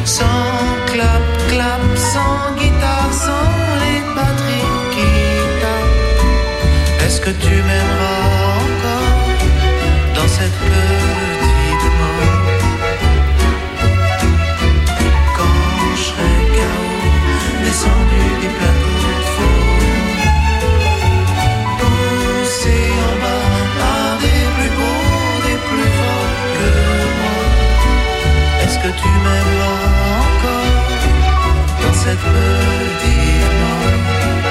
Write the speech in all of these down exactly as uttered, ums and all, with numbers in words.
Sans clap, clap, sans guitare, sans les batteries qui tapent. Est-ce que tu m'aimeras encore dans cette petite mort? Quand je serai K O, descendu des plateaux de faux, poussé en bas par des plus beaux, des plus forts que moi. Est-ce que tu m'aimeras encore dans cette petite mort?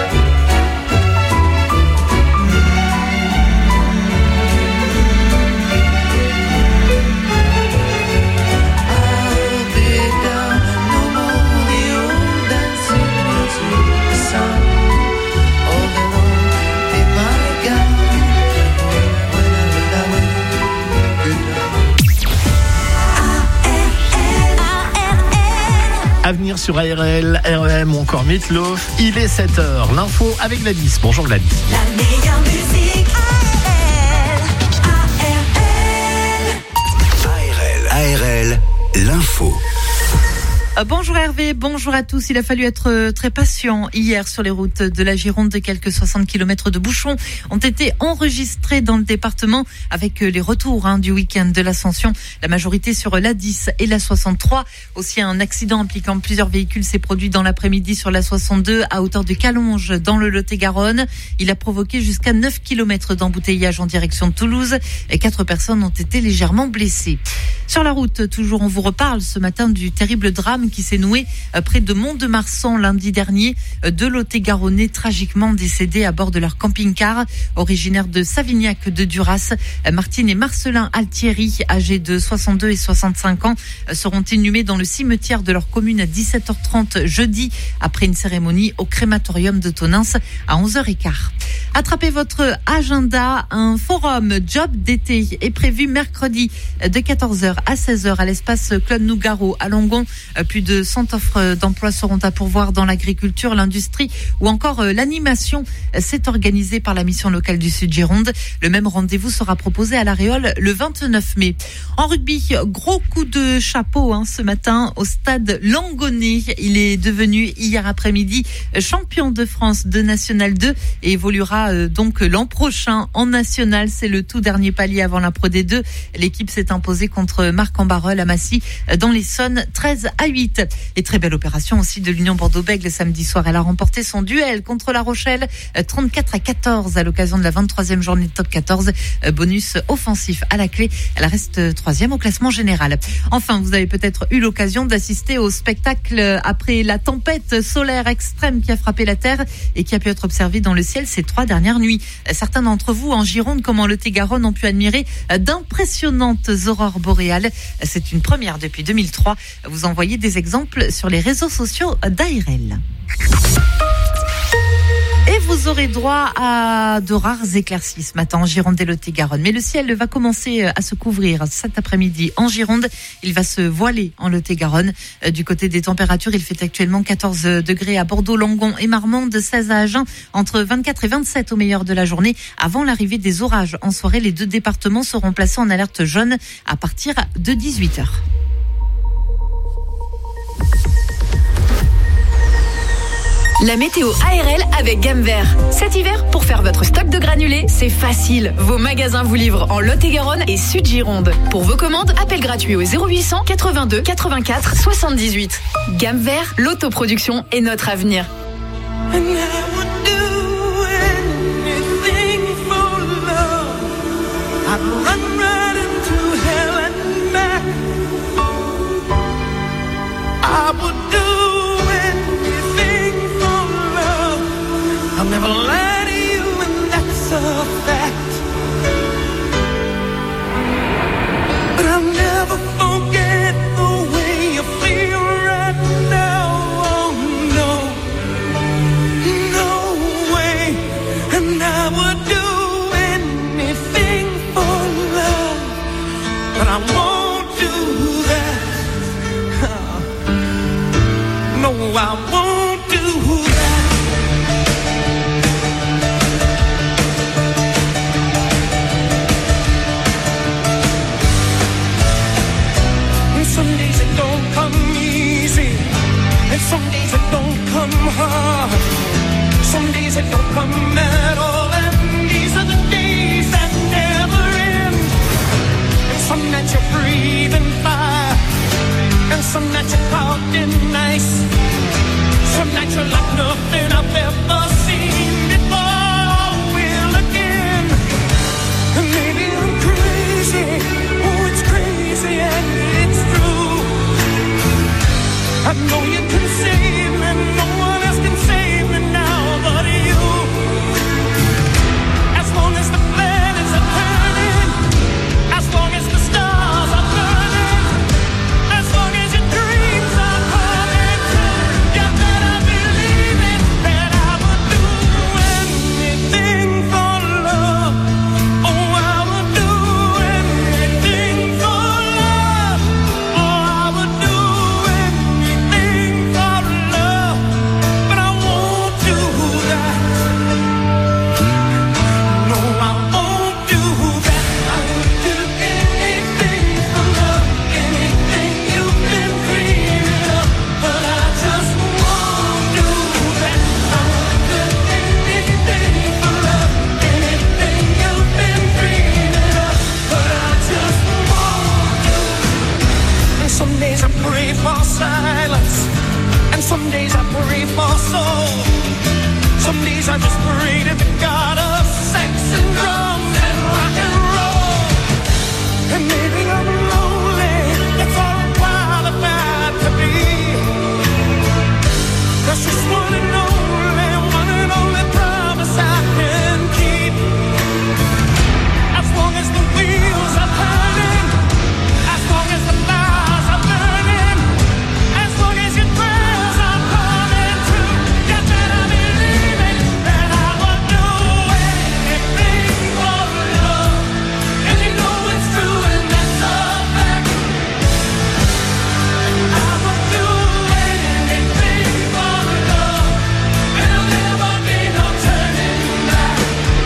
À venir sur A R L, R E M ou encore Meatloaf. Il est sept heures. L'info avec Gladys. Bonjour Gladys. La meilleure musique. A R L. A R L, l'info. Bonjour Hervé, bonjour à tous. Il a fallu être très patient hier sur les routes de la Gironde. Quelques soixante kilomètres de bouchons ont été enregistrés dans le département avec les retours hein, du week-end de l'Ascension. La majorité sur l'A dix et la soixante-trois. Aussi un accident impliquant plusieurs véhicules s'est produit dans l'après-midi sur la soixante-deux à hauteur de Calonge dans le Lot-et-Garonne. Il a provoqué jusqu'à neuf kilomètres d'embouteillage en direction de Toulouse et quatre personnes ont été légèrement blessées. Sur la route, toujours, on vous reparle ce matin du terrible drame qui s'est noué près de Mont-de-Marsan lundi dernier. Deux Lot-et-Garonnais tragiquement décédés à bord de leur camping-car. Originaires de Savignac de Duras, Martine et Marcelin Altieri, âgés de soixante-deux et soixante-cinq ans, seront inhumés dans le cimetière de leur commune à dix-sept heures trente jeudi, après une cérémonie au crématorium de Tonins à onze heures quinze. Attrapez votre agenda. Un forum job d'été est prévu mercredi de quatorze heures à seize heures à l'espace Claude Nougaro à Langon. Plus de cent offres d'emploi seront à pourvoir dans l'agriculture, l'industrie ou encore l'animation. C'est organisé par la mission locale du Sud-Gironde. Le même rendez-vous sera proposé à La Réole le vingt-neuf mai. En rugby, gros coup de chapeau hein, ce matin au stade Langonnet. Il est devenu hier après-midi champion de France de National deux et évoluera euh, donc l'an prochain en National. C'est le tout dernier palier avant la Pro D deux. L'équipe s'est imposée contre Marc-en-Barœul à Massy dans l'Essonne treize à huit. Et très belle opération aussi de l'Union Bordeaux-Bègles samedi soir. Elle a remporté son duel contre La Rochelle trente-quatre à quatorze à l'occasion de la vingt-troisième journée de top quatorze. Bonus offensif à la clé. Elle reste troisième au classement général. Enfin, vous avez peut-être eu l'occasion d'assister au spectacle après la tempête solaire extrême qui a frappé la Terre et qui a pu être observée dans le ciel ces trois dernières nuits. Certains d'entre vous en Gironde comme en Lot-et-Garonne ont pu admirer d'impressionnantes aurores boréales. C'est une première depuis deux mille trois. Vous envoyez des exemples sur les réseaux sociaux d'A R L. Et vous aurez droit à de rares éclaircies ce matin en Gironde et Lot-et-Garonne. Mais le ciel va commencer à se couvrir cet après-midi en Gironde. Il va se voiler en Lot-et-Garonne. Du côté des températures, il fait actuellement quatorze degrés à Bordeaux, Langon et Marmande, seize à Agen, entre vingt-quatre et vingt-sept au meilleur de la journée. Avant l'arrivée des orages en soirée, les deux départements seront placés en alerte jaune à partir de dix-huit heures. La météo A R L avec Gamme Vert. Cet hiver, pour faire votre stock de granulés, c'est facile. Vos magasins vous livrent en Lot-et-Garonne et Sud-Gironde. Pour vos commandes, appel gratuit au zéro huit cents quatre-vingt-deux quatre-vingt-quatre soixante-dix-huit. Gamme Vert, l'autoproduction est notre avenir. I'll never lie to you, and that's a fact. But I'll never forget the way you feel right now. Oh no, no way. And I would do anything for love, but I won't do that. Oh, no, I won't do that. Some days it don't come easy. And some days it don't come hard, some days it don't come at all. And these are the days that never end. And some nights you're breathing fire, and some nights you're caught in ice. Some nights you're like nothing I've ever seen before. Will again. And maybe I'm crazy, oh it's crazy and it's true. I know you can save me, no one else can save me now but you. As long as the planets are turning, as long as the stars are burning, as long as your dreams are coming true, you better believe it, that I would do anything for love. Oh, I would do anything for love. Oh, I would do anything for love. But I won't do that. No, I won't do that. I would do anything for love, anything you've been dreaming of. But I just won't do that. I would do anything for love, anything you've been dreaming of. But I just won't do. And some days I pray for silence, and some days I pray for soul. Some days I just pray to the God of sex and drums and rock and roll. And maybe I'm lonely, that's all I'm qualified to be. That's just one and only, one and only promise I can keep. As long as the wheels are turning, as long as the fires are burning, as long as your prayers are coming true, you better believe it, that I would do anything for love. And you know it's true, and that's a fact. I would do anything for love, and there'll never be no turning back.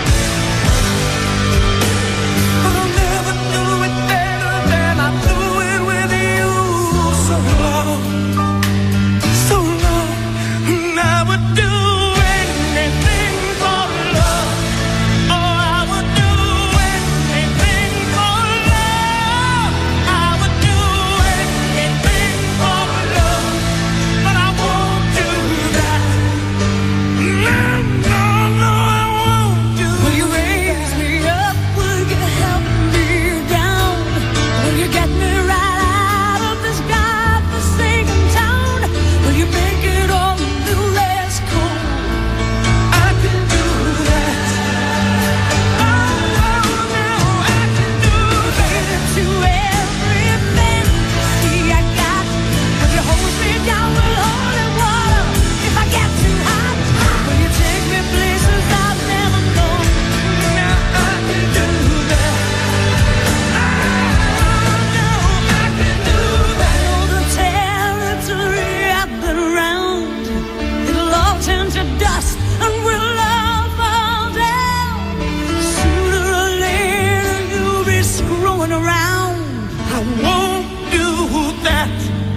But I'll never do it better than I do it with you. So long, so long, and I would do anything for love. Oh, I would do anything for love. I would do anything for love, but I won't do that. No, no, no, I won't do. Will you raise me up? Will you help me down? Will you get me right out of this godforsaken town? Will you make it all a little less cold? I can do that. Oh, no, I can do that. To every fantasy I got, will you hold me down with holy water if I get too hot? Will you take me places I've never gone? Now I can do that. Oh, no, I can do that. All the territory I've been around, it'll all turn to dust and we'll all fall down. Sooner or later you'll be screwing around. I won't do that.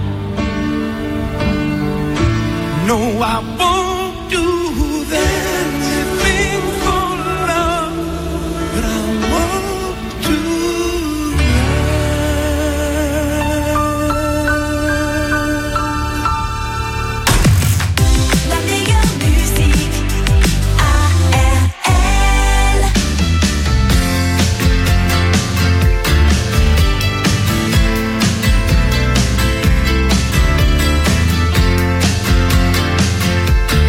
No, I won't do that. Anything for love, but I won't do La meilleure musique, A R L. that.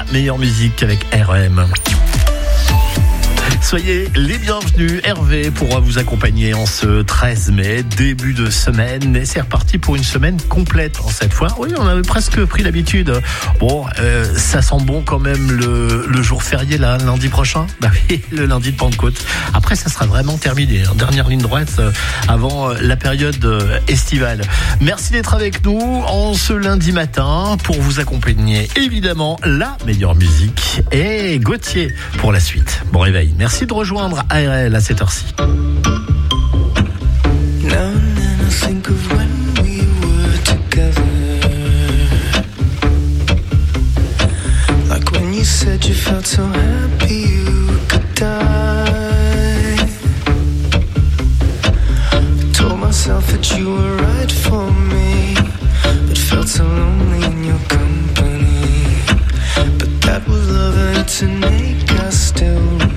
meilleure musique avec R E M. Soyez les bienvenus, Hervé pourra vous accompagner en ce treize mai, début de semaine, et c'est reparti pour une semaine complète en cette fois. Oui, on avait presque pris l'habitude. Bon, euh, ça sent bon quand même le, le jour férié là, lundi prochain. Bah oui, le lundi de Pentecôte. Après, ça sera vraiment terminé. Dernière ligne droite euh, avant la période euh, estivale. Merci d'être avec nous en ce lundi matin pour vous accompagner. Évidemment, la meilleure musique et Gauthier pour la suite. Bon réveil. Merci de rejoindre A R L à cette heure-ci. Now and then I think of when we were together. Like when you said you felt so happy you could die. I told myself that you were right for me, but felt so lonely in your company. But that was love and it's an ache I still remember.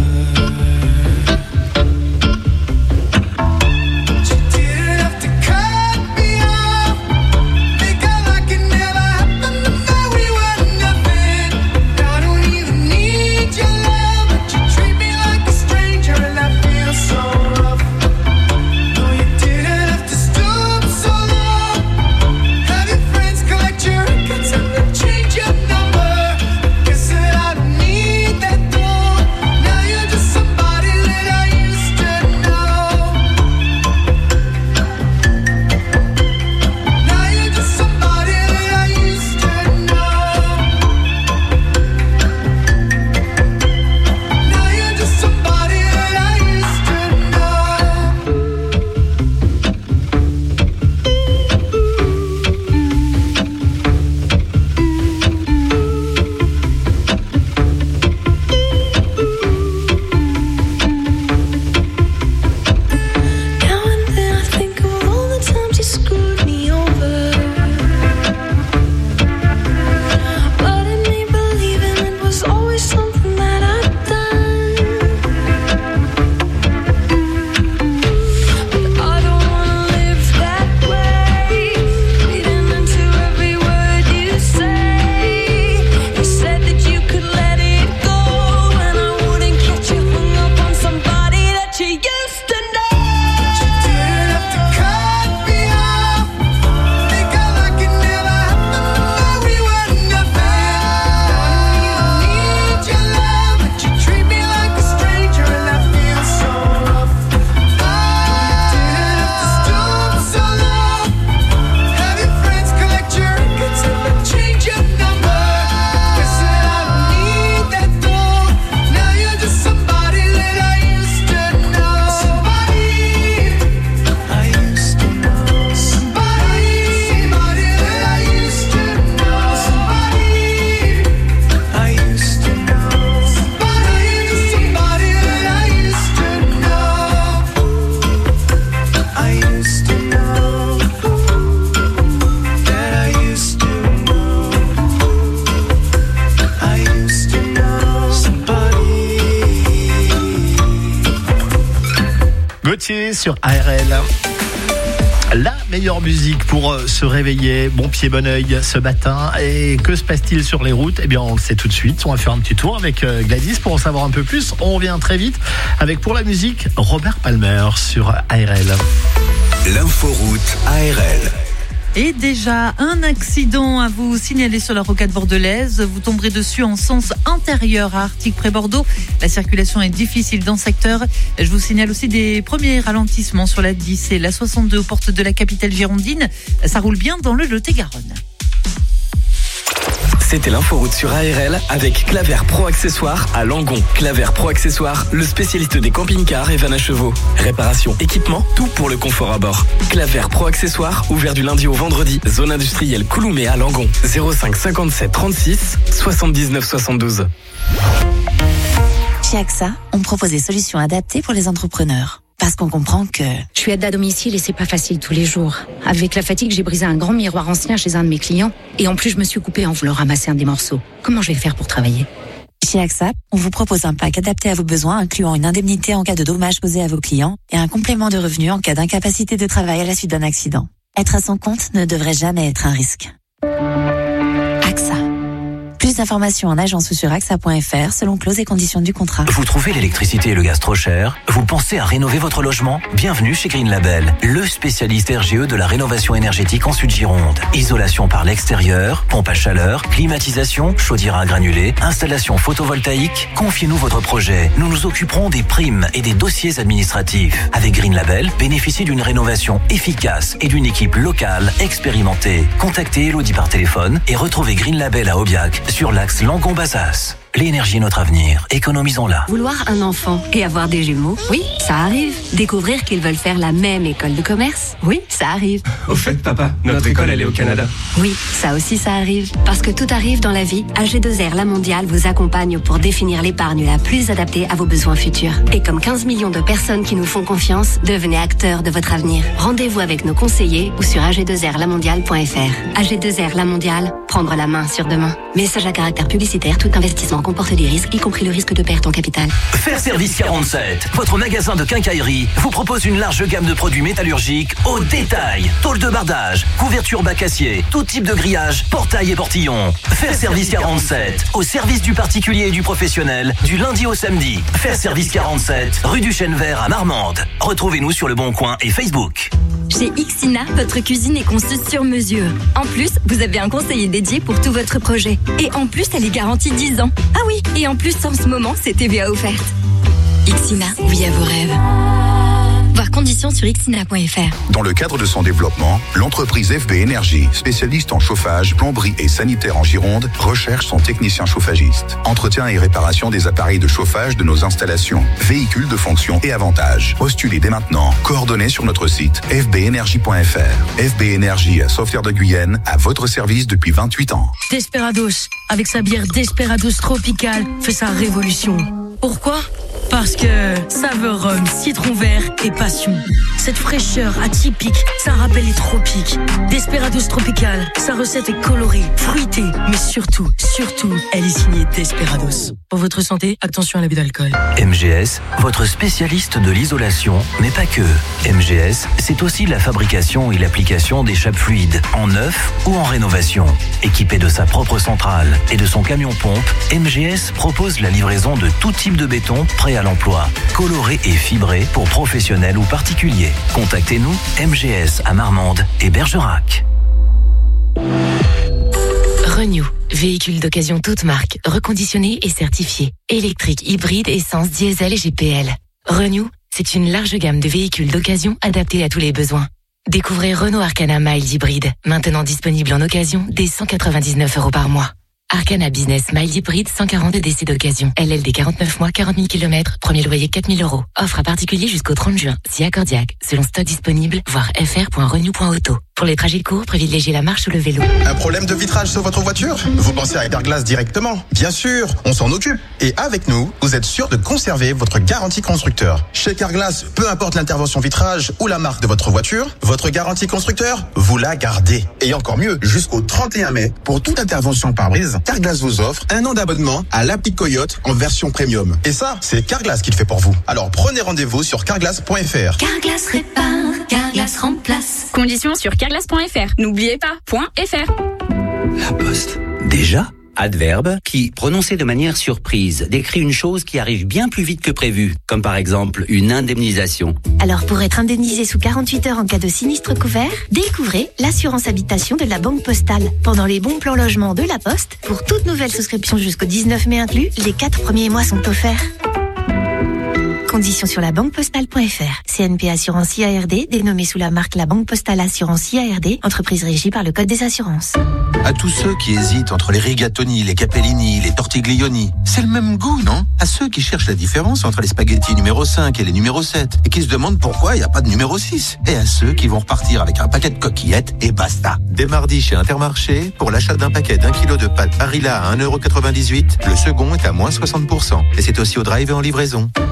Sur A R L. La meilleure musique pour se réveiller, bon pied, bon oeil ce matin. Et que se passe-t-il sur les routes ? Eh bien, on le sait tout de suite. On va faire un petit tour avec Gladys pour en savoir un peu plus. On revient très vite avec, pour la musique, Robert Palmer sur A R L. L'inforoute A R L. Et déjà, un accident à vous signaler sur la rocade bordelaise. Vous tomberez dessus en sens intérieur à Artigues-près-Bordeaux. La circulation est difficile dans ce secteur. Je vous signale aussi des premiers ralentissements sur la dix et la soixante-deux aux portes de la capitale girondine. Ça roule bien dans le Lot-et-Garonne. C'était l'inforoute sur A R L avec Claver Pro Accessoires à Langon. Claver Pro Accessoires, le spécialiste des camping-cars et vannes à chevaux. Réparation, équipement, tout pour le confort à bord. Claver Pro Accessoires, ouvert du lundi au vendredi. Zone industrielle Couloumé à Langon. zéro cinq cinquante-sept trente-six soixante-dix-neuf soixante-douze. Chez AXA, on propose des solutions adaptées pour les entrepreneurs. Parce qu'on comprend que... Je suis aide à domicile et c'est pas facile tous les jours. Avec la fatigue, j'ai brisé un grand miroir ancien chez un de mes clients. Et en plus, je me suis coupée en voulant ramasser un des morceaux. Comment je vais faire pour travailler ? Chez AXA, on vous propose un pack adapté à vos besoins, incluant une indemnité en cas de dommages causés à vos clients et un complément de revenus en cas d'incapacité de travail à la suite d'un accident. Être à son compte ne devrait jamais être un risque. AXA. Plus Plus d'informations en agence ou sur A X A point F R selon clauses et conditions du contrat. Vous trouvez l'électricité et le gaz trop cher? Vous pensez à rénover votre logement? Bienvenue chez Green Label, le spécialiste R G E de la rénovation énergétique en Sud-Gironde. Isolation par l'extérieur, pompe à chaleur, climatisation, chaudière à granulés, installation photovoltaïque. Confiez-nous votre projet. Nous nous occuperons des primes et des dossiers administratifs. Avec Green Label, bénéficiez d'une rénovation efficace et d'une équipe locale expérimentée. Contactez Elodie par téléphone et retrouvez Green Label à Aubiac sur l'axe Langon-Bazas. L'énergie est notre avenir, économisons-la. Vouloir un enfant et avoir des jumeaux, oui, ça arrive. Découvrir qu'ils veulent faire la même école de commerce, oui, ça arrive. Au fait, papa, notre école, elle est au Canada. Oui, ça aussi, ça arrive. Parce que tout arrive dans la vie, A G deux R La Mondiale vous accompagne pour définir l'épargne la plus adaptée à vos besoins futurs. Et comme quinze millions de personnes qui nous font confiance, devenez acteurs de votre avenir. Rendez-vous avec nos conseillers ou sur A G deux R la mondiale point F R. A G deux R La Mondiale, prendre la main sur demain. Message à caractère publicitaire, tout investissement comporte des risques, y compris le risque de perte en capital. Faire Service quarante-sept, votre magasin de quincaillerie, vous propose une large gamme de produits métallurgiques au détail. Tôle de bardage, couverture bac acier, tout type de grillage, portail et portillon. Faire Service quarante-sept, au service du particulier et du professionnel, du lundi au samedi. Faire Service quarante-sept, rue du Chêne Vert à Marmande. Retrouvez-nous sur Le Bon Coin et Facebook. Chez Ixina, votre cuisine est conçue sur mesure. En plus, vous avez un conseiller dédié pour tout votre projet. Et en plus, elle est garantie dix ans. Ah oui, et en plus, en ce moment, c'est T V A offerte. Ixina, oui à vos rêves. Voir conditions sur ixina point F R. Dans le cadre de son développement, l'entreprise F B Énergie, spécialiste en chauffage, plomberie et sanitaire en Gironde, recherche son technicien chauffagiste. Entretien et réparation des appareils de chauffage de nos installations, véhicules de fonction et avantages. Postulez dès maintenant. Coordonnées sur notre site f b énergie point F R. F B Énergie à Sauveterre de Guyenne, à votre service depuis vingt-huit ans. Desperados, avec sa bière Desperados Tropical, fait sa révolution. Pourquoi ? Parce que saveur rhum, citron vert et passion. Cette fraîcheur atypique, ça rappelle les tropiques. Desperados Tropical, sa recette est colorée, fruitée, mais surtout, surtout, elle est signée Desperados. Pour votre santé, attention à l'abus d'alcool. M G S, votre spécialiste de l'isolation, mais pas que. M G S, c'est aussi la fabrication et l'application d'échappes fluides, en neuf ou en rénovation. Équipé de sa propre centrale et de son camion-pompe, M G S propose la livraison de tout type de béton prêt à l'emploi, coloré et fibré pour professionnels ou particuliers. Contactez-nous, M G S à Marmande et Bergerac. Renew, véhicule d'occasion toute marque, reconditionné et certifié. Électrique, hybride, essence, diesel et G P L. Renew, c'est une large gamme de véhicules d'occasion adaptés à tous les besoins. Découvrez Renault Arcana Mild Hybride, maintenant disponible en occasion dès cent quatre-vingt-dix-neuf euros par mois. Arcana Business Mild Hybride, cent quarante D C d'occasion. L L D quarante-neuf mois, quarante mille kilomètres. Premier loyer quatre mille euros. Offre à particulier jusqu'au trente juin. Si accordiaque. Selon stock disponible, voir f r point renew point auto. Pour les trajets courts, privilégiez la marche ou le vélo. Un problème de vitrage sur votre voiture? Vous pensez à Carglass directement? Bien sûr, on s'en occupe. Et avec nous, vous êtes sûr de conserver votre garantie constructeur. Chez Carglass, peu importe l'intervention vitrage ou la marque de votre voiture, votre garantie constructeur, vous la gardez. Et encore mieux, jusqu'au trente et un mai, pour toute intervention pare-brise, Carglass vous offre un an d'abonnement à l'appli Coyote en version premium. Et ça, c'est Carglass qui le fait pour vous. Alors prenez rendez-vous sur carglass point F R. Carglass répare, Carglass remplace. Conditions sur carglass point F R. N'oubliez pas, .fr. La Poste. Déjà ? Adverbe qui, prononcé de manière surprise, décrit une chose qui arrive bien plus vite que prévu, comme par exemple une indemnisation. Alors pour être indemnisé sous quarante-huit heures en cas de sinistre couvert, découvrez l'assurance habitation de la Banque Postale. Pendant les bons plans logement de la Poste, pour toute nouvelle souscription jusqu'au dix-neuf mai inclus, les quatre premiers mois sont offerts. Conditions sur la banque postale point F R. C N P Assurance I A R D, dénommée sous la marque La Banque Postale Assurance I A R D, entreprise régie par le Code des assurances. À tous ceux qui hésitent entre les rigatoni, les capellini, les tortiglioni, c'est le même goût, non? À ceux qui cherchent la différence entre les spaghettis numéro cinq et les numéro sept, et qui se demandent pourquoi il n'y a pas de numéro six. Et à ceux qui vont repartir avec un paquet de coquillettes et basta. Dès mardi chez Intermarché, pour l'achat d'un paquet d'un kilo de pâtes Barilla à un euro quatre-vingt-dix-huit, le second est à moins soixante pour cent. Et c'est aussi au drive et en livraison. Intermarché.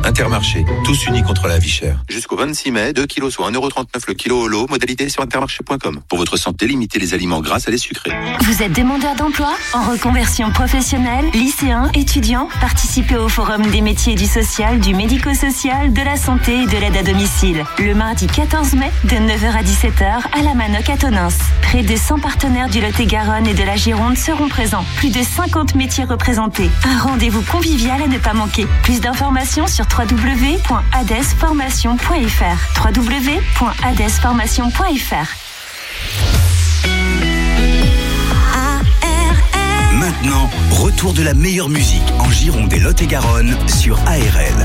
Intermarché, tous unis contre la vie chère. Jusqu'au vingt-six mai, deux kilos soit un euro trente-neuf le kilo au lot, modalité sur intermarché point com. Pour votre santé, limitez les aliments gras à les sucrés. Vous êtes demandeur d'emploi, en reconversion professionnelle, lycéen, étudiant, participez au Forum des métiers du social, du médico-social, de la santé et de l'aide à domicile. Le mardi quatorze mai, de neuf heures à dix-sept heures, à la Manoc à Tonins. Près de cent partenaires du Lot-et-Garonne et de la Gironde seront présents. Plus de cinquante métiers représentés. Un rendez-vous convivial à ne pas manquer. Plus d'informations sur w w w point adesformation point f r. w w w point adesformation point f r. Maintenant, retour de la meilleure musique en Gironde et Lot-et-Garonne sur A R L.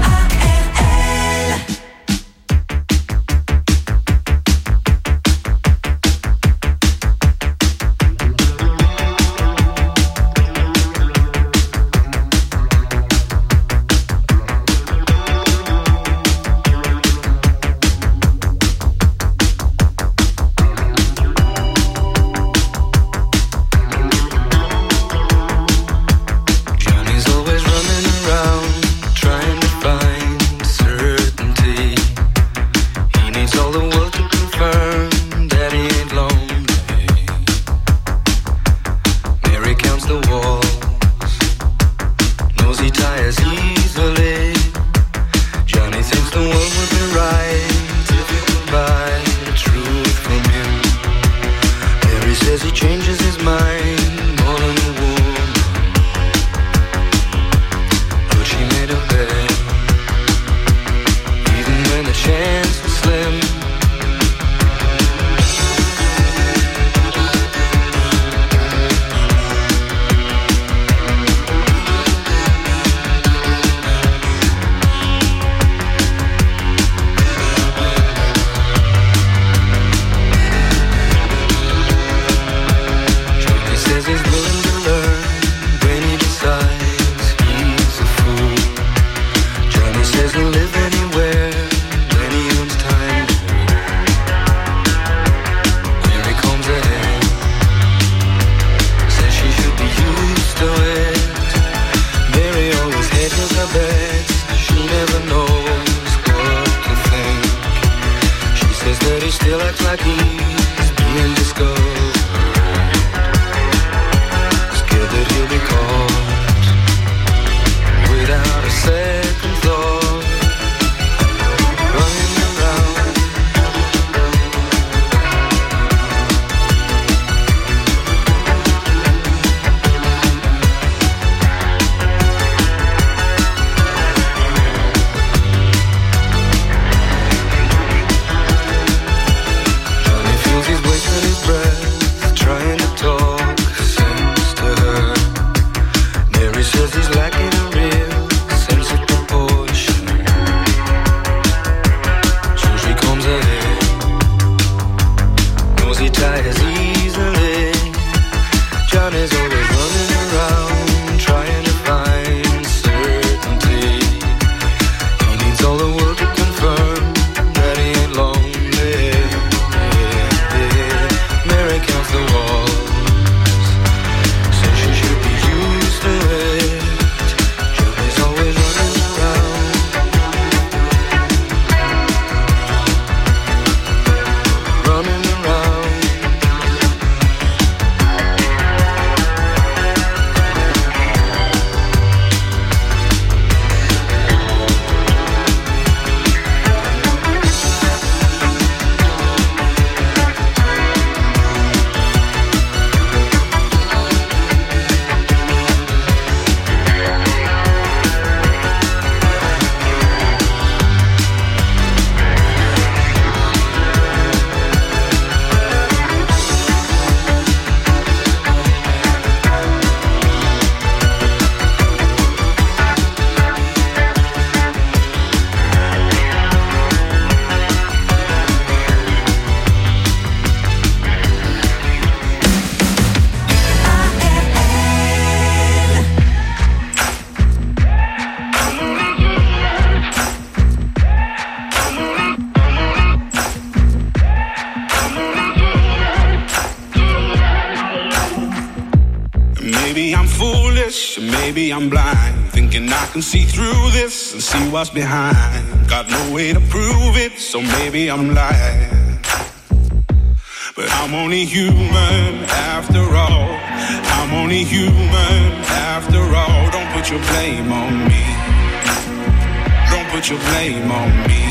Maybe I'm foolish, maybe I'm blind. thinking I can see through this and see what's behind. Got no way to prove it, so maybe I'm lying. But I'm only human after all. I'm only human after all. Don't put your blame on me. Don't put your blame on me.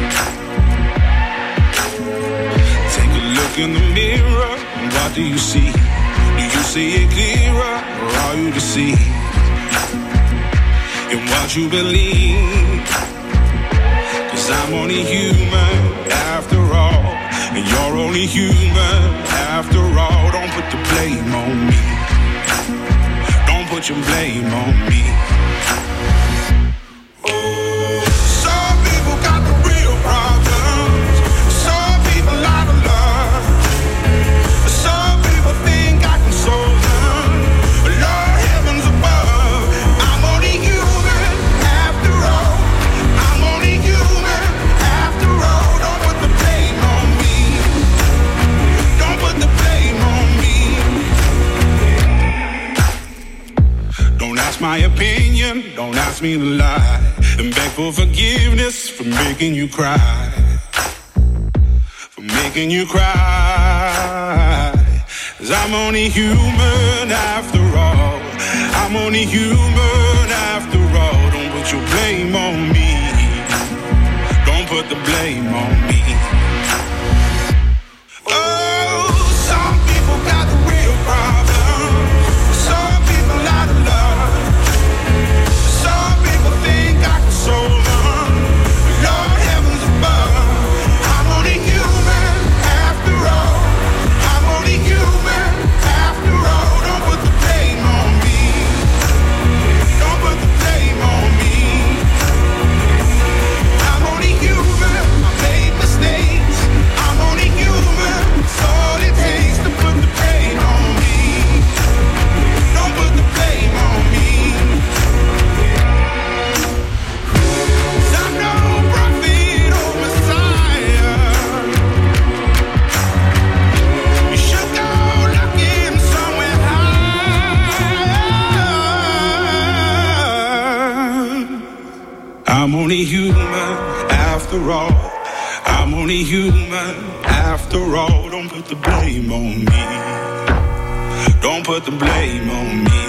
Take a look in the mirror, what do you see? Do you see it clearer, or are you deceived in what you believe? Cause I'm only human after all, and you're only human after all. Don't put the blame on me. Don't put your blame on me. Some people got the real problems. Some people out of love. Some people think I can solve them. Lord heavens above, I'm only human after all. I'm only human after all. Don't put the blame on me. Don't put the blame on me. Don't ask my opinion, don't ask me to lie, and beg for forgiveness for making you cry, for making you cry. Cause I'm only human after all. I'm only human after all. Don't put your blame on me. Don't put the blame on me. Oh, some people got the real problems. Some people out of love. Some people think I can solve them. Lord heavens above, I'm only human after all. I'm only human after all. Don't put the blame on me. Don't put the blame on me. I'm only human. I made mistakes. I'm only human. It's all it takes to put the blame on me. Don't put the blame on me. 'Cause I'm no prophet or Messiah. You should go looking somewhere higher. I'm only human after all. I'm only human after all. Don't put the blame on me. Don't put the blame on me.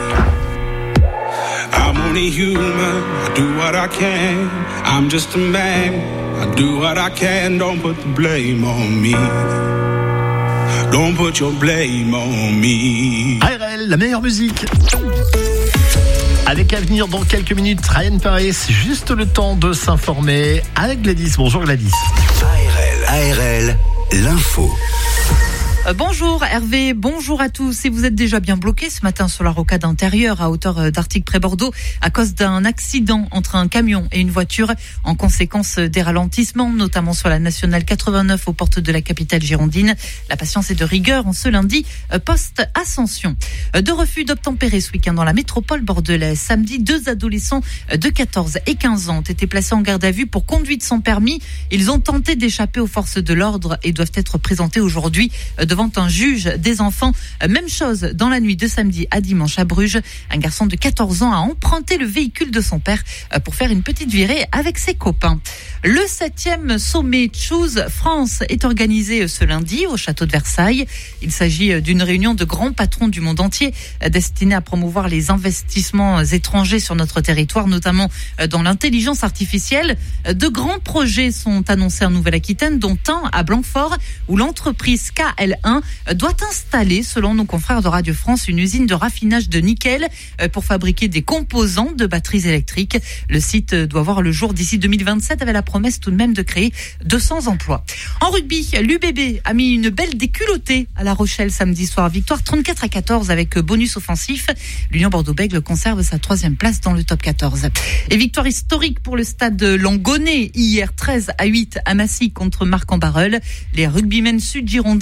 I'm only human. I do what I can. I'm just a man. I do what I can. Don't put the blame on me. Don't put your blame on me. A R L, la meilleure musique. Avec à venir dans quelques minutes, Ryan Paris, juste le temps de s'informer avec Gladys. Bonjour Gladys. A R L, l'info. Euh, bonjour Hervé, bonjour à tous. Et vous êtes déjà bien bloqués ce matin sur la rocade intérieure à hauteur d'Artic-près-Bordeaux à cause d'un accident entre un camion et une voiture. En conséquence des ralentissements, notamment sur la nationale quatre-vingt-neuf aux portes de la capitale girondine. La patience est de rigueur en ce lundi post-ascension. De refus d'obtempérer ce week-end dans la métropole bordelaise. Samedi, deux adolescents de quatorze et quinze ans ont été placés en garde à vue pour conduite sans permis. Ils ont tenté d'échapper aux forces de l'ordre et doivent être présentés aujourd'hui devant un juge des enfants. Même chose dans la nuit de samedi à dimanche à Bruges. Un garçon de quatorze ans a emprunté le véhicule de son père pour faire une petite virée avec ses copains. Le septième sommet Choose France est organisé ce lundi au château de Versailles. Il s'agit d'une réunion de grands patrons du monde entier destinée à promouvoir les investissements étrangers sur notre territoire, notamment dans l'intelligence artificielle. De grands projets sont annoncés en Nouvelle-Aquitaine, dont un à Blanfort, où l'entreprise K L un doit installer, selon nos confrères de Radio France, une usine de raffinage de nickel pour fabriquer des composants de batteries électriques. Le site doit voir le jour d'ici deux mille vingt-sept avec la promesse tout de même de créer deux cents emplois. En rugby, l'U B B a mis une belle déculottée à La Rochelle samedi soir. Victoire trente-quatre à quatorze avec bonus offensif. L'Union Bordeaux-Bègles conserve sa troisième place dans le top quatorze. Et victoire historique pour le stade Langonnet hier treize à huit à Massy contre Marc-en-Barœul. Les rugbymen sud-girondins ont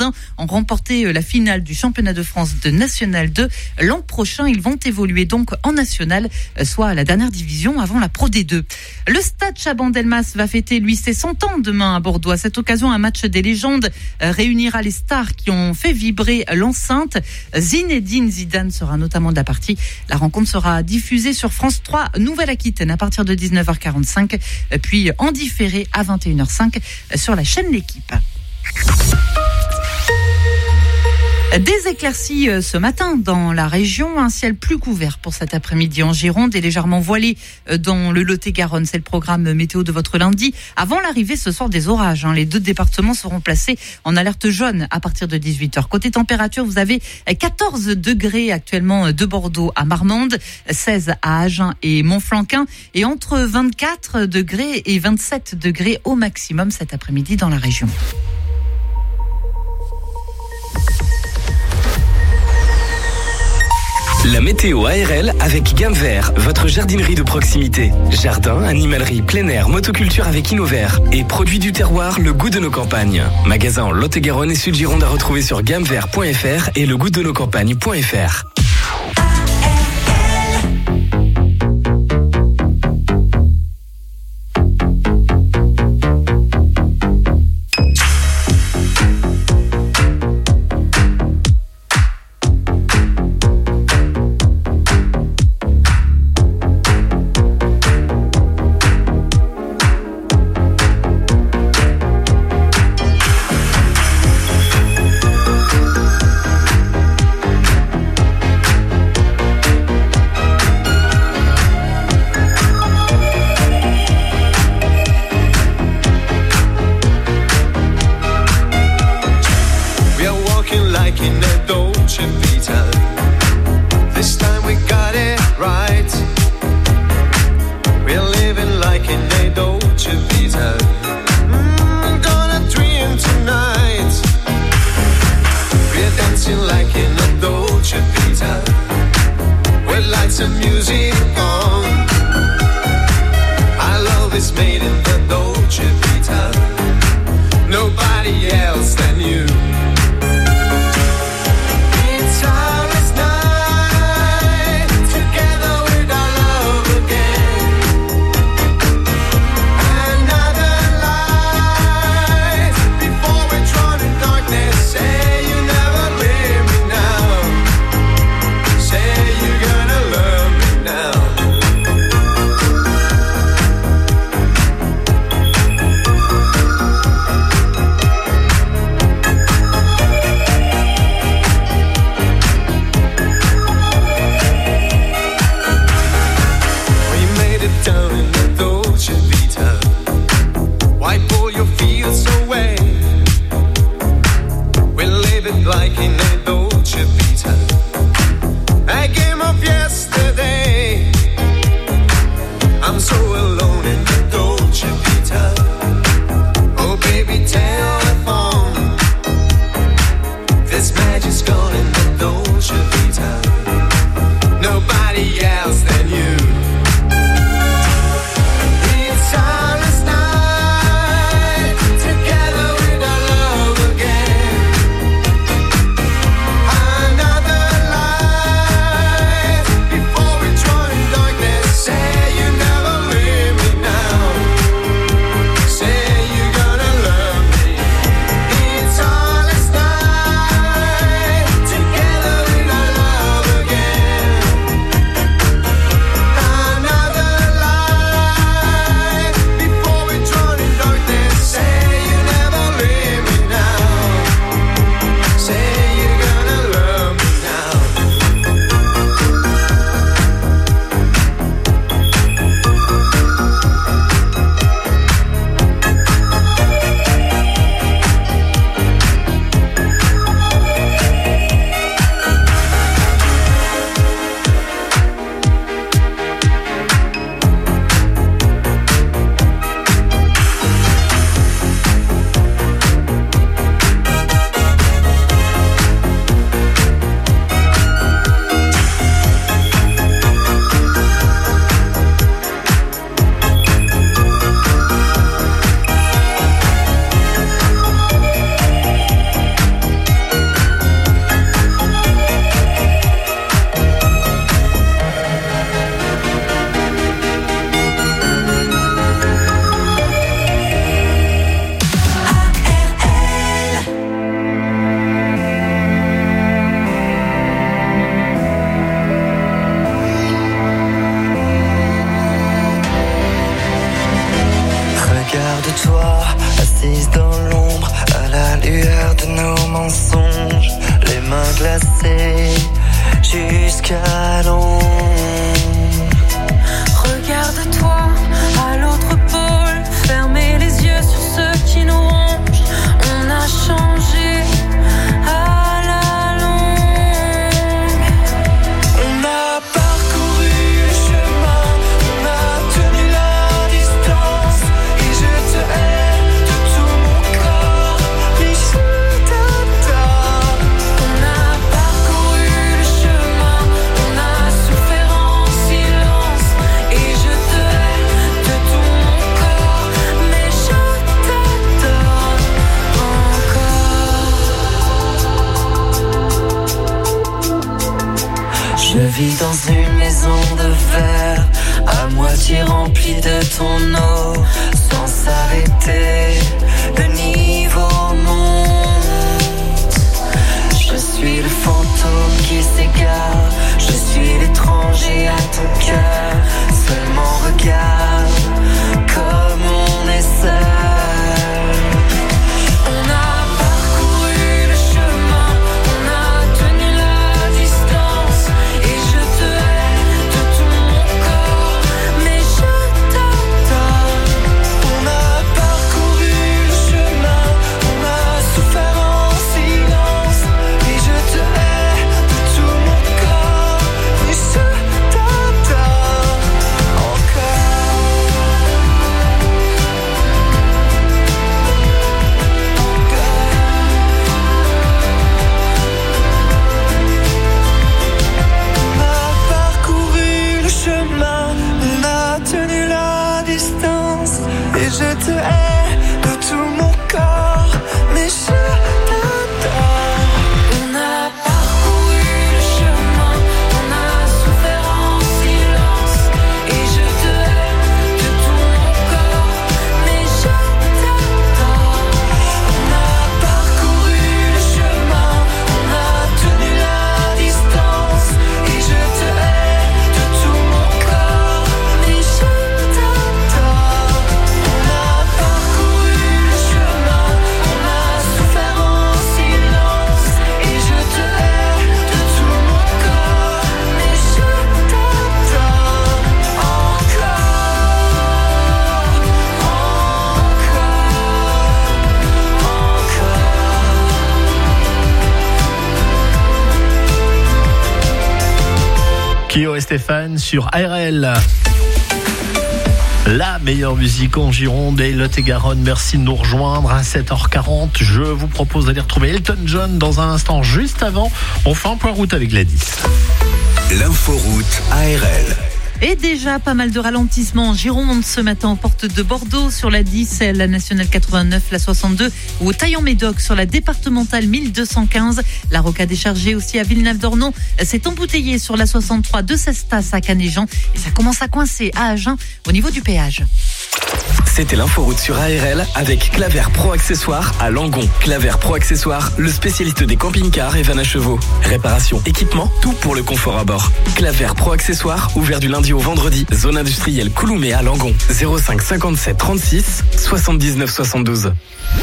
remporté la finale du championnat de France de National deux. L'an prochain, ils vont évoluer donc en National, soit à la dernière division avant la Pro D deux. Le stade Chaban-Delmas va fêter, lui, ses cent ans demain à Bordeaux. À cette occasion, un match des légendes réunira les stars qui ont fait vibrer l'enceinte. Zinedine Zidane sera notamment de la partie. La rencontre sera diffusée sur France trois Nouvelle-Aquitaine à partir de dix-neuf heures quarante-cinq, puis en différé à vingt et une heures cinq sur la chaîne L'Équipe. Des éclaircies ce matin dans la région, un ciel plus couvert pour cet après-midi en Gironde et légèrement voilé dans le Lot-et-Garonne. C'est le programme météo de votre lundi. Avant l'arrivée ce soir des orages, hein, les deux départements seront placés en alerte jaune à partir de dix-huit heures. Côté température, vous avez quatorze degrés actuellement de Bordeaux à Marmande, seize à Agen et Montflanquin et entre vingt-quatre degrés et vingt-sept degrés au maximum cet après-midi dans la région. La météo A R L avec Gamme Vert, votre jardinerie de proximité. Jardin, animalerie, plein air, motoculture avec Innovert et produits du terroir, le goût de nos campagnes. Magasin en Lot-et-Garonne et Sud-Gironde à retrouver sur gammevert point f r et le goût de nos campagnes point f r. Regarde-toi, assise dans l'ombre, à la lueur de nos mensonges, les mains glacées jusqu'à l'ombre. Regarde-toi, à l'autre pôle, fermez les yeux sur ceux qui nous rongent. On a changé à la longue. On a parcouru le chemin, on a tenu la distance, et je te hais de tout mon corps, mais je t'adore. On a parcouru le chemin, on a souffert en silence, et je te hais de tout mon corps, mais je t'adore encore. Je vis dans une maison de verre, à moitié remplie de ton eau, sans s'arrêter, le niveau monte. Je suis le fantôme qui s'égare, je suis l'étranger à ton cœur. Seulement regarde comme on est seul. On a parcouru le chemin, on a tenu la distance, et je te hais de tout mon corps, mais je t'adore. On a parcouru le chemin, on a souffert en silence, et je te hais de tout mon corps, mais je t'adore encore. On a parcouru le chemin, on a tenu la distance, et je te hais de tout mon corps, mais je t'adore. On a parcouru le chemin, on a souffert en silence, et je te hais de tout mon corps, mais je t'adore. On a parcouru le chemin, on a tenu la distance, et je te hais de tout mon corps, mais je t'adore. On a parcouru le chemin, on a souffert en silence, et je te hais de tout mon corps, mais je t'adore encore, Kyo et Stéphane sur A R L. La meilleure musique en Gironde et Lot-et-Garonne. Merci de nous rejoindre à sept heures quarante. Je vous propose d'aller retrouver Elton John dans un instant. Juste avant, on fait un point route avec Gladys. L'inforoute A R L. Et déjà pas mal de ralentissements en Gironde ce matin aux portes de Bordeaux sur la dix, la nationale quatre-vingt-neuf, la soixante-deux ou au Taillan-Médoc sur la départementale mille deux cent quinze. La rocade est chargée aussi à Villeneuve-d'Ornon. C'est embouteillé sur la soixante-trois de Cestas à Canéjan et ça commence à coincer à Agen au niveau du péage. C'était l'inforoute sur A R L avec Claver Pro Accessoires à Langon. Claver Pro Accessoires, le spécialiste des camping-cars et vannes à chevaux. Réparation, équipement, tout pour le confort à bord. Claver Pro Accessoires, ouvert du lundi au vendredi. Zone industrielle Couloumé à Langon. zéro cinq cinquante-sept trente-six soixante-dix-neuf soixante-douze.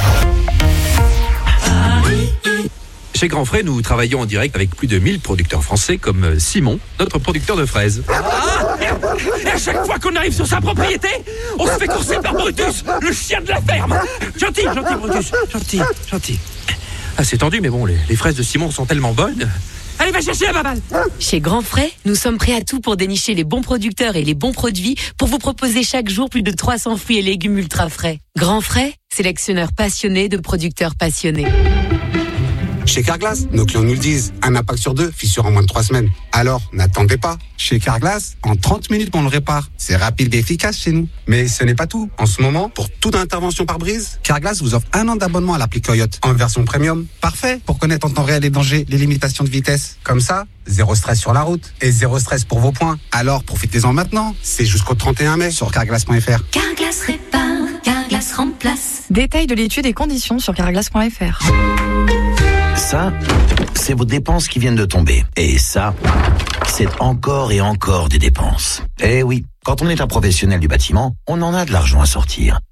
Chez Grand Frais, nous travaillons en direct avec plus de mille producteurs français comme Simon, notre producteur de fraises. Ah, merde. Et à chaque fois qu'on arrive sur sa propriété, on se fait courser par Brutus, le chien de la ferme. Gentil, gentil Brutus, gentil, gentil. Ah, c'est tendu, mais bon, les, les fraises de Simon sont tellement bonnes. Allez, va chercher la baballe. Chez Grand Frais, nous sommes prêts à tout pour dénicher les bons producteurs et les bons produits pour vous proposer chaque jour plus de trois cents fruits et légumes ultra frais. Grand Frais, sélectionneur passionné de producteurs passionnés. Chez Carglass, nos clients nous le disent, un impact sur deux, fissure en moins de trois semaines. Alors, n'attendez pas. Chez Carglass, en trente minutes, on le répare. C'est rapide et efficace chez nous. Mais ce n'est pas tout. En ce moment, pour toute intervention par brise, Carglass vous offre un an d'abonnement à l'appli Coyote en version premium. Parfait pour connaître en temps réel les dangers, les limitations de vitesse. Comme ça, zéro stress sur la route et zéro stress pour vos points. Alors, profitez-en maintenant. C'est jusqu'au trente et un mai sur carglass point f r. Carglass répare, Carglass remplace. Détail de l'étude et conditions sur carglass point f r. Ça, c'est vos dépenses qui viennent de tomber. Et ça, c'est encore et encore des dépenses. Eh oui, quand on est un professionnel du bâtiment, on en a de l'argent à sortir.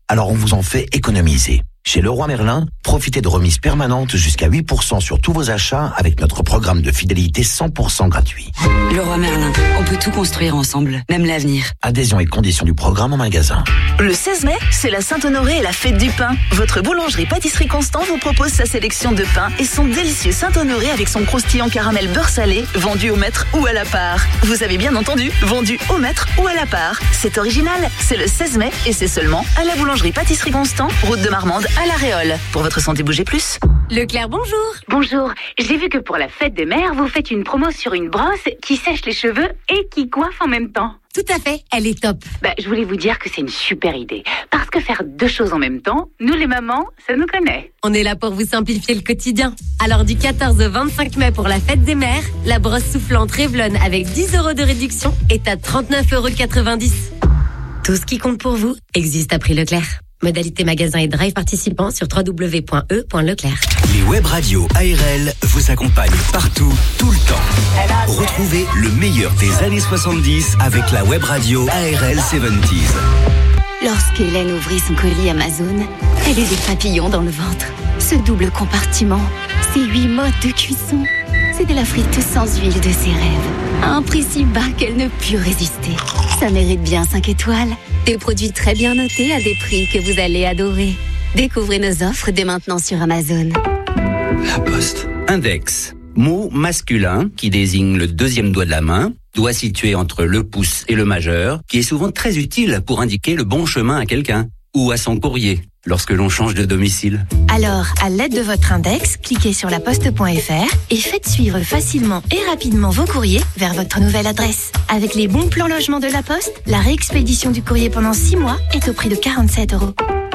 alors on vous en fait économiser. Chez Leroy Merlin, profitez de remises permanentes jusqu'à huit pour cent sur tous vos achats avec notre programme de fidélité cent pour cent gratuit. Leroy Merlin, on peut tout construire ensemble, même l'avenir. Adhésion et conditions du programme en magasin. Le seize mai, c'est la Saint-Honoré et la fête du pain. Votre boulangerie-pâtisserie Constant vous propose sa sélection de pains et son délicieux Saint-Honoré avec son croustillant caramel beurre salé, vendu au mètre ou à la part. Vous avez bien entendu, vendu au mètre ou à la part. C'est original, c'est le seize mai et c'est seulement à la boulangerie-pâtisserie Constant, route de Marmande, à La Réole. Pour votre santé, bougez plus. Leclerc, bonjour. Bonjour. J'ai vu que pour la fête des mères, vous faites une promo sur une brosse qui sèche les cheveux et qui coiffe en même temps. Tout à fait, elle est top. Bah, je voulais vous dire que c'est une super idée. Parce que faire deux choses en même temps, nous les mamans, ça nous connaît. On est là pour vous simplifier le quotidien. Alors du quatorze au vingt-cinq mai pour la fête des mères, la brosse soufflante Revlon avec dix euros de réduction est à trente-neuf euros quatre-vingt-dix. Tout ce qui compte pour vous existe à prix Leclerc. Modalité magasin et drive participants sur w w w point e point leclerc. Les web radios A R L vous accompagnent partout, tout le temps. Retrouvez le meilleur des années soixante-dix avec la web radio A R L soixante-dix. Lorsqu'Hélène ouvrit son colis Amazon, elle eut des papillons dans le ventre. Ce double compartiment, ces huit modes de cuisson, c'était la frite sans huile de ses rêves. À un prix si bas qu'elle ne put résister. Ça mérite bien cinq étoiles. Des produits très bien notés à des prix que vous allez adorer. Découvrez nos offres dès maintenant sur Amazon. La Poste. Index. Mot masculin qui désigne le deuxième doigt de la main, doigt situé entre le pouce et le majeur, qui est souvent très utile pour indiquer le bon chemin à quelqu'un ou à son courrier lorsque l'on change de domicile. Alors, à l'aide de votre index, cliquez sur laposte point f r et faites suivre facilement et rapidement vos courriers vers votre nouvelle adresse. Avec les bons plans logement de la Poste, la réexpédition du courrier pendant six mois est au prix de quarante-sept euros.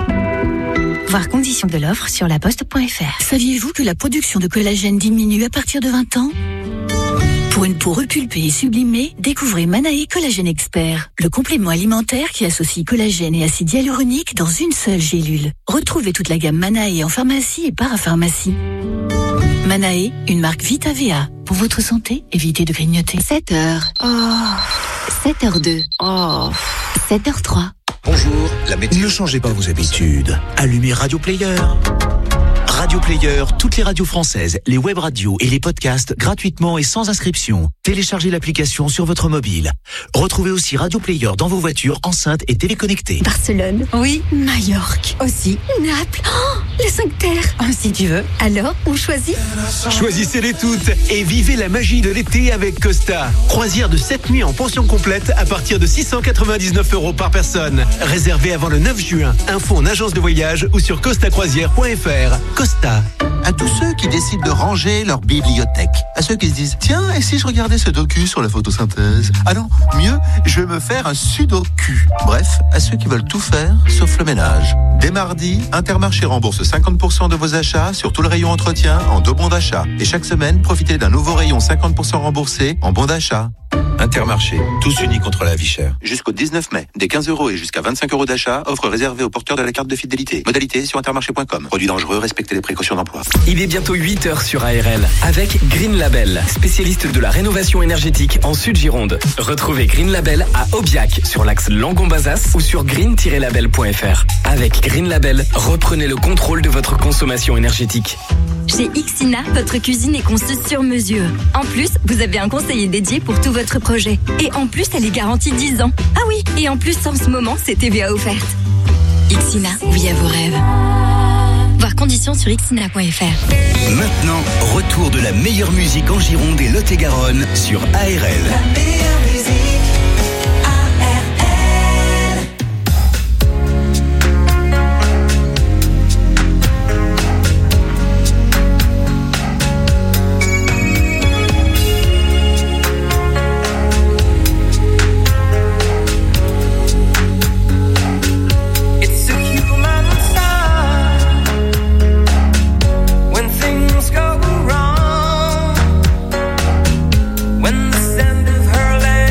Voir conditions de l'offre sur laposte point f r. Saviez-vous que la production de collagène diminue à partir de vingt ans ? Pour une peau repulpée et sublimée, découvrez Manae Collagène Expert, le complément alimentaire qui associe collagène et acide hyaluronique dans une seule gélule. Retrouvez toute la gamme Manae en pharmacie et parapharmacie. Manae, une marque Vita V A. Pour votre santé, évitez de grignoter. sept heures. Oh. sept heures deux. Oh. sept heures trois. Bonjour, la météo. Ne changez pas vos habitudes. Allumez Radio Player. Radio Player, toutes les radios françaises, les web radios et les podcasts gratuitement et sans inscription. Téléchargez l'application sur votre mobile. Retrouvez aussi Radio Player dans vos voitures, enceintes et téléconnectées. Barcelone. Oui. Majorque. Aussi. Naples. Oh, les cinq terres. Oh, si tu veux. Alors, on choisit. Choisissez-les toutes et vivez la magie de l'été avec Costa. Croisière de sept nuits en pension complète à partir de six cent quatre-vingt-dix-neuf euros par personne. Réservé avant le neuf juin. Info en agence de voyage ou sur costa croisière point f r. Costa. À tous ceux qui décident de ranger leur bibliothèque. À ceux qui se disent, tiens, et si je regardais ce docu sur la photosynthèse? Ah non, mieux, je vais me faire un sudoku. Bref, à ceux qui veulent tout faire, sauf le ménage. Dès mardi, Intermarché rembourse cinquante pour cent de vos achats sur tout le rayon entretien en deux bons d'achat. Et chaque semaine, profitez d'un nouveau rayon cinquante pour cent remboursé en bons d'achat. Intermarché, tous unis contre la vie chère. Jusqu'au dix-neuf mai, des quinze euros et jusqu'à vingt-cinq euros d'achat, offre réservée aux porteurs de la carte de fidélité. Modalité sur intermarché point com. Produit dangereux, respectez les précautions d'emploi. Il est bientôt huit heures sur A R L avec Green Label, spécialiste de la rénovation énergétique en Sud-Gironde. Retrouvez Green Label à Aubiac sur l'axe Langon-Bazas ou sur green tiret label point f r. Avec Green Label, reprenez le contrôle de votre consommation énergétique. Chez Ixina, votre cuisine est conçue sur mesure. En plus, vous avez un conseiller dédié pour tout votre projet. Et en plus, elle est garantie dix ans. Ah oui, et en plus, en ce moment, c'est T V A offerte. Ixina, oui à vos rêves. Voir conditions sur ixina point f r. Maintenant, retour de la meilleure musique en Gironde et Lot-et-Garonne sur A R L. La meilleure musique. When the scent of her land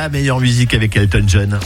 la meilleure musique avec Elton John.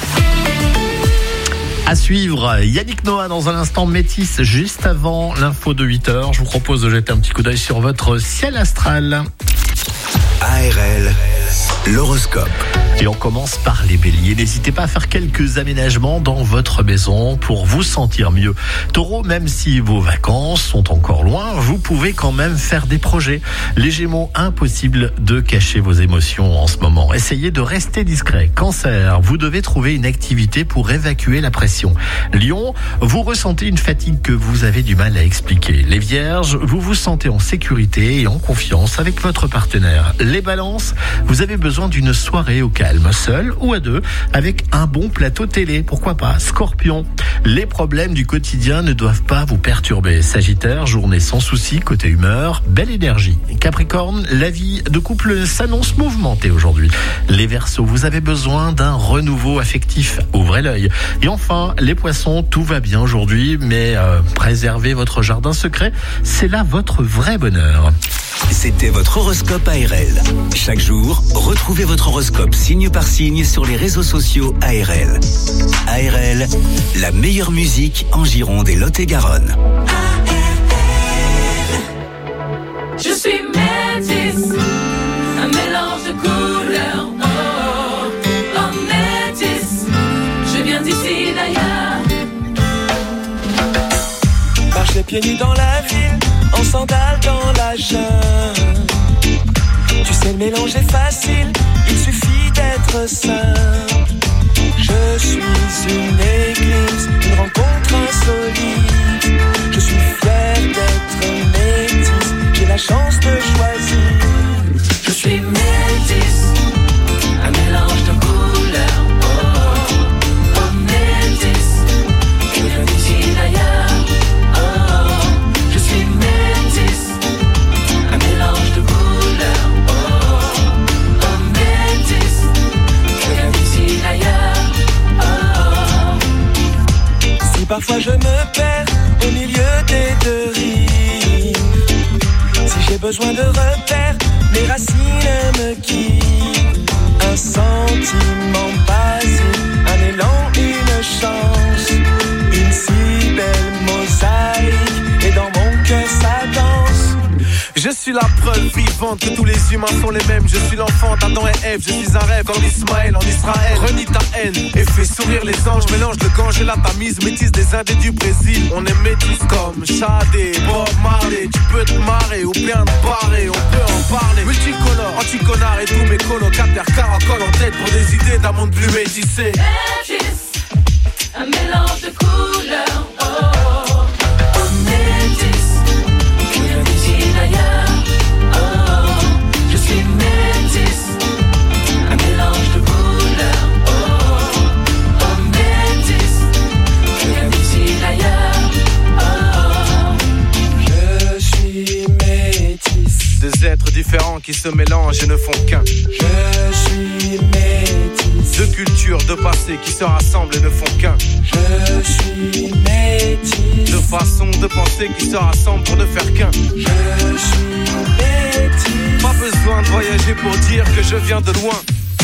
À suivre, Yannick Noah dans un instant, Métis, juste avant l'info de huit heures. Je vous propose de jeter un petit coup d'œil sur votre ciel astral. A R L, l'horoscope. Et on commence par les béliers. N'hésitez pas à faire quelques aménagements dans votre maison pour vous sentir mieux. Taureau, même si vos vacances sont encore loin, vous pouvez quand même faire des projets. Les gémeaux, impossible de cacher vos émotions en ce moment. Essayez de rester discret. Cancer, vous devez trouver une activité pour évacuer la pression. Lion, vous ressentez une fatigue que vous avez du mal à expliquer. Les vierges, vous vous sentez en sécurité et en confiance avec votre partenaire. Les balances, vous avez besoin d'une soirée au calme. Seul ou à deux, avec un bon plateau télé, pourquoi pas. Scorpion, les problèmes du quotidien ne doivent pas vous perturber. Sagittaire, journée sans souci, côté humeur, belle énergie. Capricorne, la vie de couple s'annonce mouvementée aujourd'hui. Les Verseaux, vous avez besoin d'un renouveau affectif, ouvrez l'œil. Et enfin, les Poissons, tout va bien aujourd'hui, mais euh, préservez votre jardin secret, c'est là votre vrai bonheur. C'était votre horoscope A R L. Chaque jour, retrouvez votre horoscope signe par signe sur les réseaux sociaux A R L. A R L, la meilleure musique en Gironde et Lot-et-Garonne. Je suis métisse, un mélange de couleurs. Oh, oh, métisse, je viens d'ici d'ailleurs. Marche les pieds nus dans la ville, en sandales dans la jungle. Tu sais, le mélange est facile, il suffit d'être simple. Je suis une église, une rencontre insolite. Je suis fier d'être métisse, j'ai la chance de choisir. Je suis métisse, un mélange de couleurs. Oh, oh, métisse, je viens d'ici d'ailleurs. Oh, je suis métisse, un mélange de couleurs. Oh, oh, métisse, je viens d'ici d'ailleurs. Oh. Si parfois je me perds au milieu des deux rives, si j'ai besoin de repères, mes racines me quittent. Un sentiment basique, un élan, une chance, une si belle mosaïque, et dans mon cœur ça danse. Je suis la preuve vivante que tous les humains sont les mêmes. Je suis l'enfant d'Adam et Ève, je suis un rêve comme Ismaël en Israël. Renie ta haine et fais sourire les anges. Mélange le gange et la tamise, métisse des Indes et du Brésil. On est métis comme Shadé, Bob Marley. Tu peux te marrer ou bien te barrer, on peut en parler. Multicolore, anti-connard et tous mes colocataires caracolent en tête pour des idées d'un monde plus métissé. Métis, un mélange de couleurs. Oh, oh, oh, métis, je viens d'ici d'ailleurs. Oh, je suis métisse, un mélange de couleurs. Oh, oh, métisse, je viens d'ici d'ailleurs. Oh, je suis métisse. Deux êtres différents qui se mélangent et ne font qu'un. Je suis métisse. Deux cultures, deux passés qui se rassemblent et ne font qu'un. Je suis métisse. Deux façons de penser qui se rassemblent pour ne faire qu'un. Je suis métisse. Pas besoin de voyager pour dire que je viens de loin.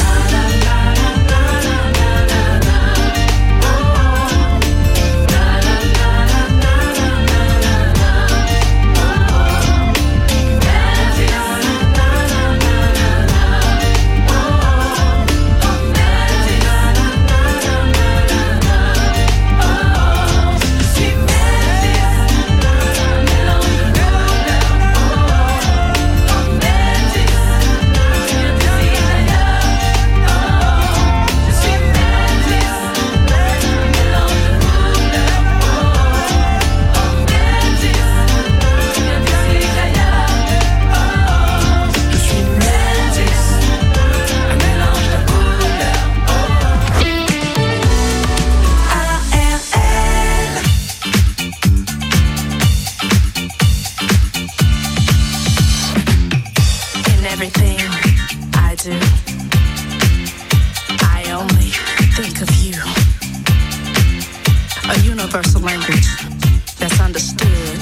Universal language that's understood.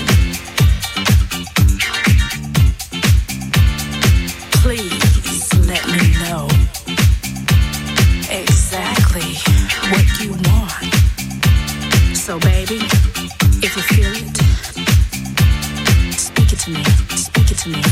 Please let me know baby. If you feel it, speak it to me. Speak it to me.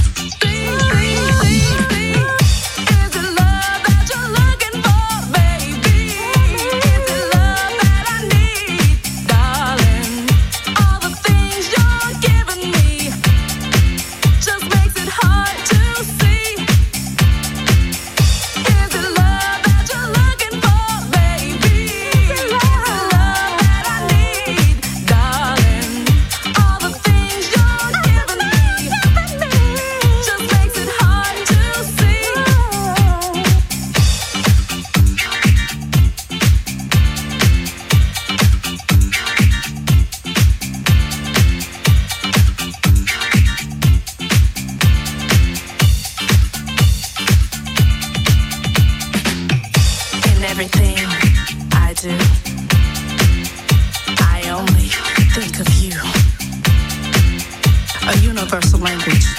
Everything I do, I only think of you. A universal language